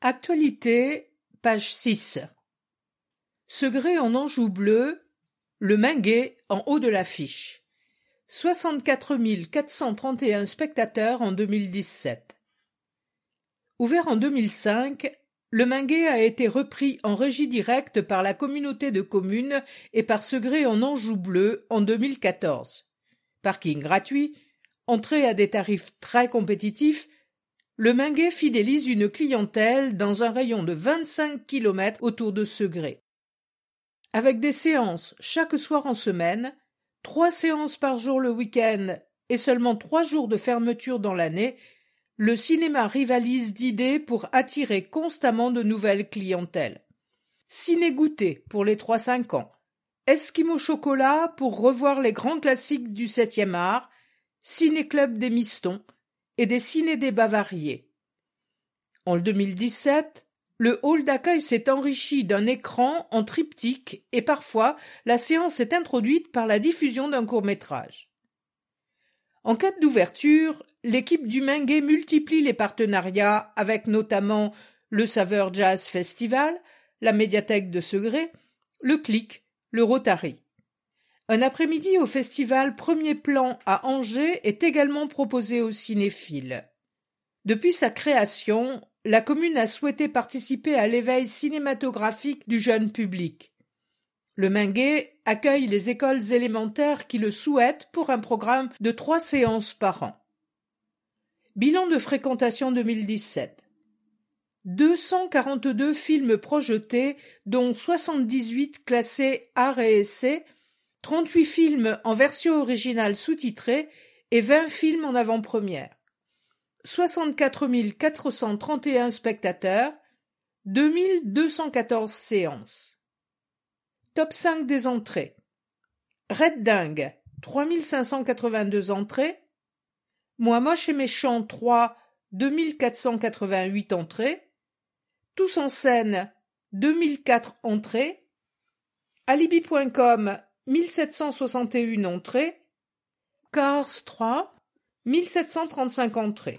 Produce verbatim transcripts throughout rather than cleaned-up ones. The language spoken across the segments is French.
Actualité, page six. Segré en Anjou bleu, le Minguet en haut de l'affiche. soixante-quatre mille quatre cent trente et un spectateurs en deux mille dix-sept. Ouvert en deux mille cinq, le Minguet a été repris en régie directe par la communauté de communes et par Segré en Anjou bleu en deux mille quatorze. Parking gratuit, entrée à des tarifs très compétitifs, le Minguet fidélise une clientèle dans un rayon de vingt-cinq kilomètres autour de Segré. Avec des séances chaque soir en semaine, trois séances par jour le week-end et seulement trois jours de fermeture dans l'année, le cinéma rivalise d'idées pour attirer constamment de nouvelles clientèles. Ciné-goûter pour les trois cinq ans, Esquimau chocolat pour revoir les grands classiques du septième art, Ciné-club des Mistons et des ciné-débats variés. En deux mille dix-sept, le hall d'accueil s'est enrichi d'un écran en triptyque et parfois la séance est introduite par la diffusion d'un court-métrage. En cas d'ouverture, l'équipe du Minguet multiplie les partenariats avec notamment le Saveur Jazz Festival, la médiathèque de Segré, le Clic, le Rotary. Un après-midi au festival Premier Plan à Angers est également proposé aux cinéphiles. Depuis sa création, la commune a souhaité participer à l'éveil cinématographique du jeune public. Le Minguet accueille les écoles élémentaires qui le souhaitent pour un programme de trois séances par an. Bilan de fréquentation deux mille dix-sept. deux cent quarante-deux films projetés, dont soixante-dix-huit classés art et essai, trente-huit films en version originale sous-titrée et vingt films en avant-première. soixante-quatre mille quatre cent trente et un spectateurs, deux mille deux cent quatorze séances. Top cinq des entrées. Red Dingue, trois mille cinq cent quatre-vingt-deux entrées. Moi moche et méchant trois, deux mille quatre cent quatre-vingt-huit entrées. Tous en scène, deux mille quatre entrées. Alibi point com, mille sept cent soixante et un entrées. Cars trois, mille sept cent trente-cinq entrées.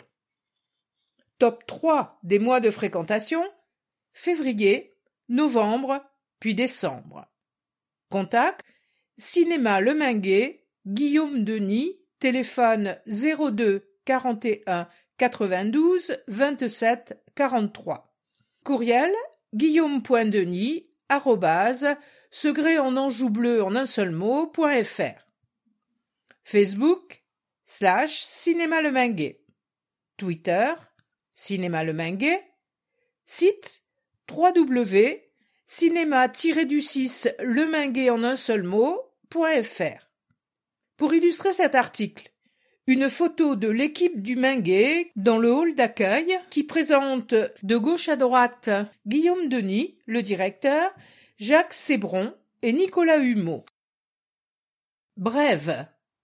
Top trois des mois de fréquentation, février, novembre, puis décembre. Contact, Cinéma Le Minguet, Guillaume Denis, téléphone zéro deux quarante et un quatre-vingt-douze vingt-sept quarante-trois. Courriel, guillaume.denis, arrobase, segré en Anjou bleu en un seul mot, point fr. Facebook, slash Cinéma Le Minguet. Twitter, Cinéma Le Minguet. Site, w w w point cinéma du six le minguet en un seul mot, point fr. Pour illustrer cet article, une photo de l'équipe du Minguet dans le hall d'accueil qui présente de gauche à droite Guillaume Denis, le directeur, Jacques Sébron et Nicolas Humeau. Brève.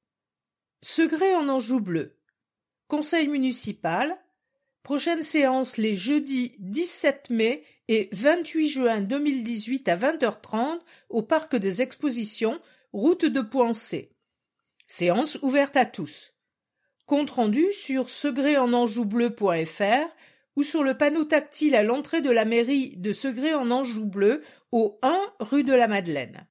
Segré en Anjou bleu. Conseil municipal. Prochaine séance les jeudis dix-sept mai et vingt-huit juin deux mille dix-huit à vingt heures trente au parc des expositions, route de Poincé. Séance ouverte à tous. Compte rendu sur segré en anjou bleu point fr ou sur le panneau tactile à l'entrée de la mairie de Segré en Anjou bleu au un rue de la Madeleine.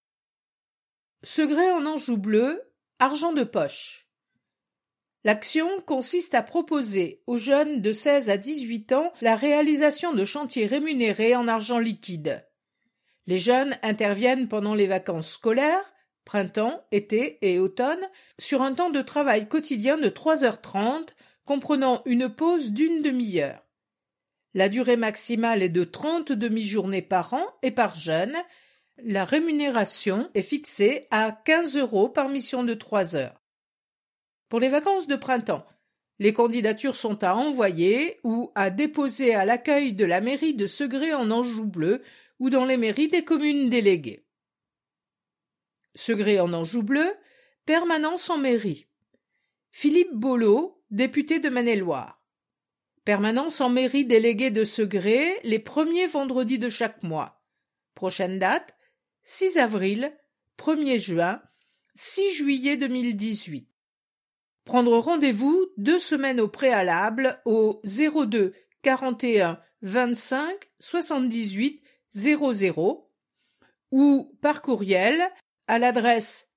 Segré en Anjou bleu, argent de poche. L'action consiste à proposer aux jeunes de seize à dix-huit ans la réalisation de chantiers rémunérés en argent liquide. Les jeunes interviennent pendant les vacances scolaires, printemps, été et automne, sur un temps de travail quotidien de trois heures trente, comprenant une pause d'une demi-heure. La durée maximale est de trente demi-journées par an et par jeune. La rémunération est fixée à quinze euros par mission de trois heures. Pour les vacances de printemps, les candidatures sont à envoyer ou à déposer à l'accueil de la mairie de Segré en Anjou bleu ou dans les mairies des communes déléguées. Segré en Anjou bleu, permanence en mairie. Philippe Bollot, député de Maine-et-Loire. Permanence en mairie déléguée de Segré les premiers vendredis de chaque mois. Prochaine date, six avril, premier juin, six juillet deux mille dix-huit. Prendre rendez-vous deux semaines au préalable au zéro deux quarante et un vingt-cinq soixante-dix-huit zéro zéro ou par courriel à l'adresse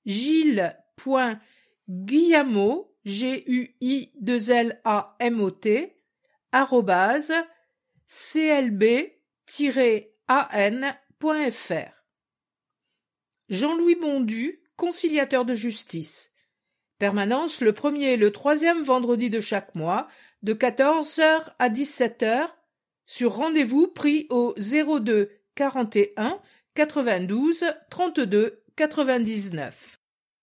gilles.guillamot, G U I deux L A M O T, arrobase c l b tiret a n point f r. Jean-Louis Bondu, conciliateur de justice. Permanence le premier et le troisième vendredi de chaque mois, de quatorze heures à dix-sept heures, sur rendez-vous pris au zéro deux quarante et un quatre-vingt-douze trente-deux quatre-vingt-dix-neuf.